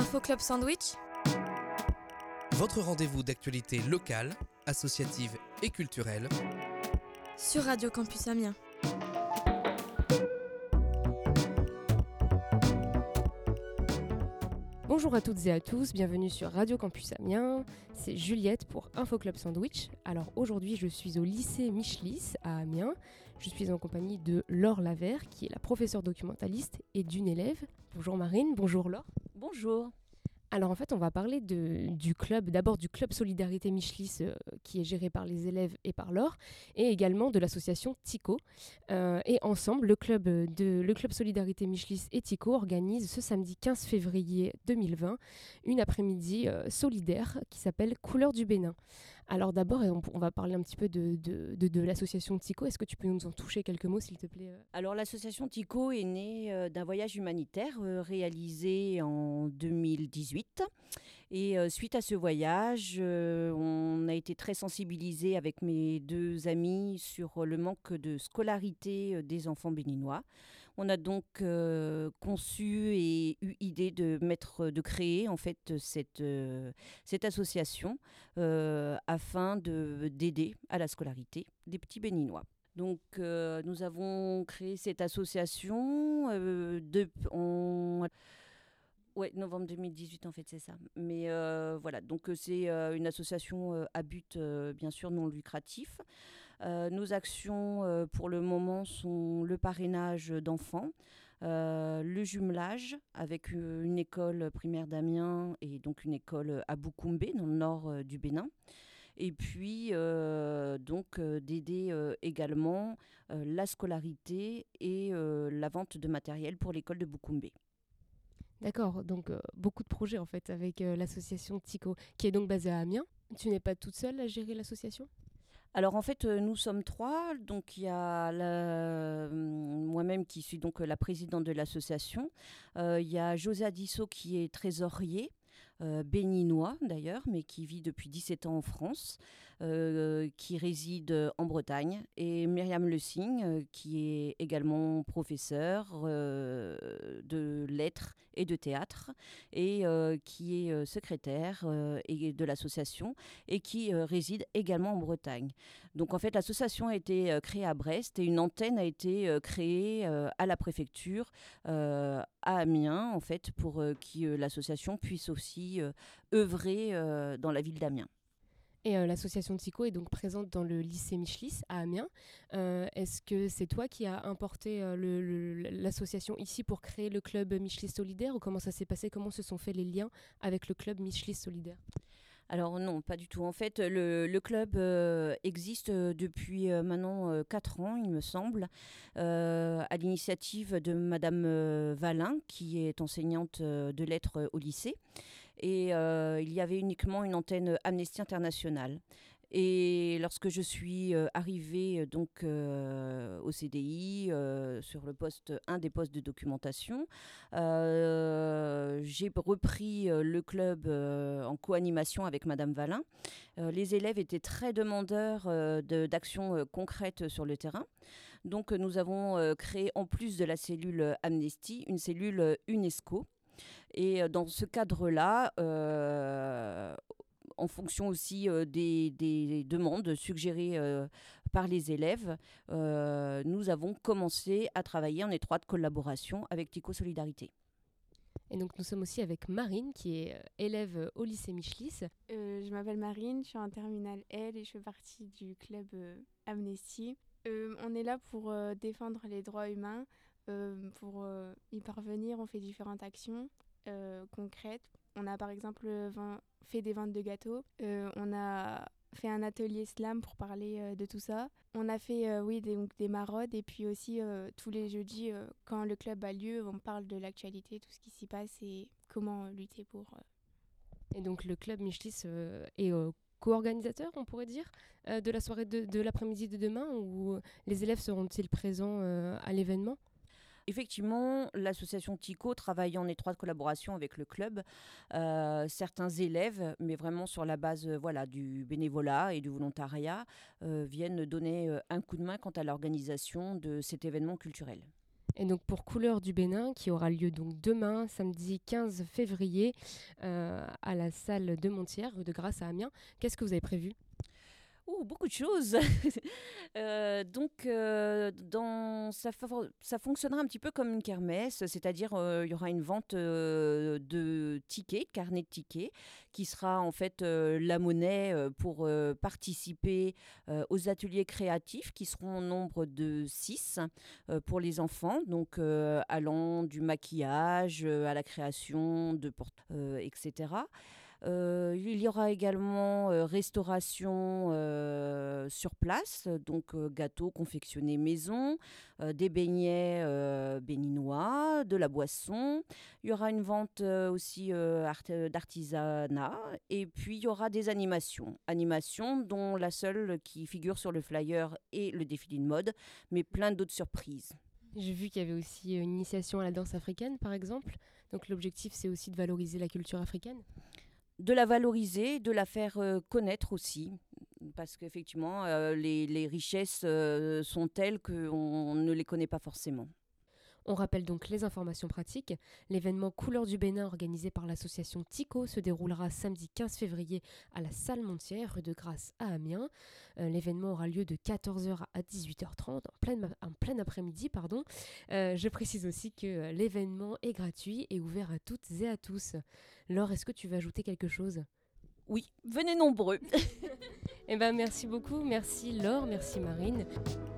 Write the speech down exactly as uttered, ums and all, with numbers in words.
Info Club Sandwich, votre rendez-vous d'actualité locale, associative et culturelle sur Radio Campus Amiens. Bonjour à toutes et à tous, bienvenue sur Radio Campus Amiens, c'est Juliette pour Info Club Sandwich. Alors aujourd'hui je suis au lycée Michelis à Amiens, je suis en compagnie de Laure Lavert qui est la professeure documentaliste et d'une élève. Bonjour Marine, bonjour Laure. Bonjour. Alors en fait on va parler de, du club, d'abord du club Solidarité Michelis euh, qui est géré par les élèves et par Laure, et également de l'association TICO. Euh, et ensemble, le club, de, le club Solidarité Michelis et TICO organise ce samedi quinze février deux mille vingt une après-midi euh, solidaire qui s'appelle Couleurs du Bénin. Alors d'abord on, on va parler un petit peu de, de, de, de l'association TICO. Est-ce que tu peux nous en toucher quelques mots s'il te plaît? Alors l'association TICO est née euh, d'un voyage humanitaire euh, réalisé en deux mille dix-huit. Et euh, suite à ce voyage, euh, on a été très sensibilisés avec mes deux amis sur le manque de scolarité euh, des enfants béninois. On a donc euh, conçu et eu idée de mettre, de créer en fait cette, euh, cette association euh, afin de, d'aider à la scolarité des petits béninois. Donc euh, nous avons créé cette association euh, de, en... Ouais, novembre deux mille dix-huit en fait, c'est ça. Mais euh, voilà, donc c'est euh, une association euh, à but euh, bien sûr non lucratif. Euh, nos actions euh, pour le moment sont le parrainage d'enfants, euh, le jumelage avec une, une école primaire d'Amiens et donc une école à Boukoumbe dans le nord euh, du Bénin. Et puis euh, donc euh, d'aider euh, également euh, la scolarité et euh, la vente de matériel pour l'école de Boukoumbe. D'accord, donc euh, beaucoup de projets en fait avec euh, l'association TICO qui est donc basée à Amiens. Tu n'es pas toute seule à gérer l'association ? Alors en fait, euh, nous sommes trois. Donc il y a la, moi-même qui suis donc la présidente de l'association. Euh, il y a José Adisso qui est trésorier. Euh, béninois d'ailleurs, mais qui vit depuis dix-sept ans en France, euh, qui réside en Bretagne, et Myriam Le Signe, euh, qui est également professeure euh, de lettres et de théâtre, et euh, qui est euh, secrétaire euh, et de l'association, et qui euh, réside également en Bretagne. Donc en fait, l'association a été euh, créée à Brest, et une antenne a été euh, créée euh, à la préfecture, euh, à Amiens, en fait, pour euh, que euh, l'association puisse aussi euh, œuvrer euh, dans la ville d'Amiens. Et euh, l'association TICO est donc présente dans le lycée Michelis à Amiens. Euh, est-ce que c'est toi qui as importé euh, le, le, l'association ici pour créer le club Michelis Solidaire, ou comment ça s'est passé? Comment se sont faits les liens avec le club Michelis Solidaire? Alors non, pas du tout. En fait, le, le club euh, existe depuis euh, maintenant euh, quatre ans, il me semble, euh, à l'initiative de Madame euh, Valin, qui est enseignante euh, de lettres au lycée. Et euh, il y avait uniquement une antenne Amnesty International. Et lorsque je suis euh, arrivée donc, euh, au C D I, euh, sur le poste, un des postes de documentation, euh, j'ai repris euh, le club euh, en co-animation avec Madame Valin. Euh, les élèves étaient très demandeurs euh, de, d'actions euh, concrètes sur le terrain. Donc nous avons euh, créé, en plus de la cellule Amnesty, une cellule UNESCO. Et dans ce cadre-là, euh, en fonction aussi euh, des, des demandes suggérées euh, par les élèves, euh, nous avons commencé à travailler en étroite collaboration avec TICO Solidarité. Et donc nous sommes aussi avec Marine, qui est euh, élève au lycée Michelis. Euh, je m'appelle Marine, je suis en terminale L et je fais partie du club euh, Amnesty. Euh, on est là pour euh, défendre les droits humains. Euh, pour euh, y parvenir, on fait différentes actions euh, concrètes. On a par exemple vingt, fait des ventes de gâteaux. Euh, on a fait un atelier slam pour parler euh, de tout ça. On a fait euh, oui, des, donc, des maraudes, et puis aussi euh, tous les jeudis, euh, quand le club a lieu, on parle de l'actualité, tout ce qui s'y passe et comment lutter pour... Euh... Et donc le club Michelis euh, est euh, co-organisateur, on pourrait dire, euh, de la soirée de, de l'après-midi de demain, où les élèves seront-ils présents euh, à l'événement ? Effectivement, l'association TICO travaille en étroite collaboration avec le club. Euh, certains élèves, mais vraiment sur la base euh, voilà, du bénévolat et du volontariat, euh, viennent donner euh, un coup de main quant à l'organisation de cet événement culturel. Et donc pour Couleurs du Bénin, qui aura lieu donc demain, samedi quinze février, euh, à la salle de Montière, rue de Grasse à Amiens, qu'est-ce que vous avez prévu ? Oh, beaucoup de choses. Euh, donc, euh, dans, ça, fa- ça fonctionnera un petit peu comme une kermesse, c'est-à-dire euh, il y aura une vente euh, de tickets, de carnet de tickets, qui sera en fait euh, la monnaie euh, pour euh, participer euh, aux ateliers créatifs, qui seront au nombre de six euh, pour les enfants, donc euh, allant du maquillage euh, à la création de porte, euh, et cetera. Euh, il y aura également euh, restauration euh, sur place, donc euh, gâteaux confectionnés maison, euh, des beignets euh, béninois, de la boisson. Il y aura une vente euh, aussi euh, art- d'artisanat et puis il y aura des animations. Animations dont la seule qui figure sur le flyer est le défilé de mode, mais plein d'autres surprises. J'ai vu qu'il y avait aussi une initiation à la danse africaine, par exemple. Donc l'objectif, c'est aussi de valoriser la culture africaine. De la valoriser, de la faire euh, connaître aussi, parce qu'effectivement, euh, les, les richesses euh, sont telles qu'on ne les connaît pas forcément. On rappelle donc les informations pratiques. L'événement Couleurs du Bénin organisé par l'association Tico se déroulera samedi quinze février à la salle Montière, rue de Grasse à Amiens. Euh, l'événement aura lieu de quatorze heures à dix-huit heures trente, en plein, en plein après-midi. Pardon. Euh, je précise aussi que l'événement est gratuit et ouvert à toutes et à tous. Laure, est-ce que tu veux ajouter quelque chose ? Oui, venez nombreux. Eh ben, merci beaucoup. Merci Laure, merci Marine.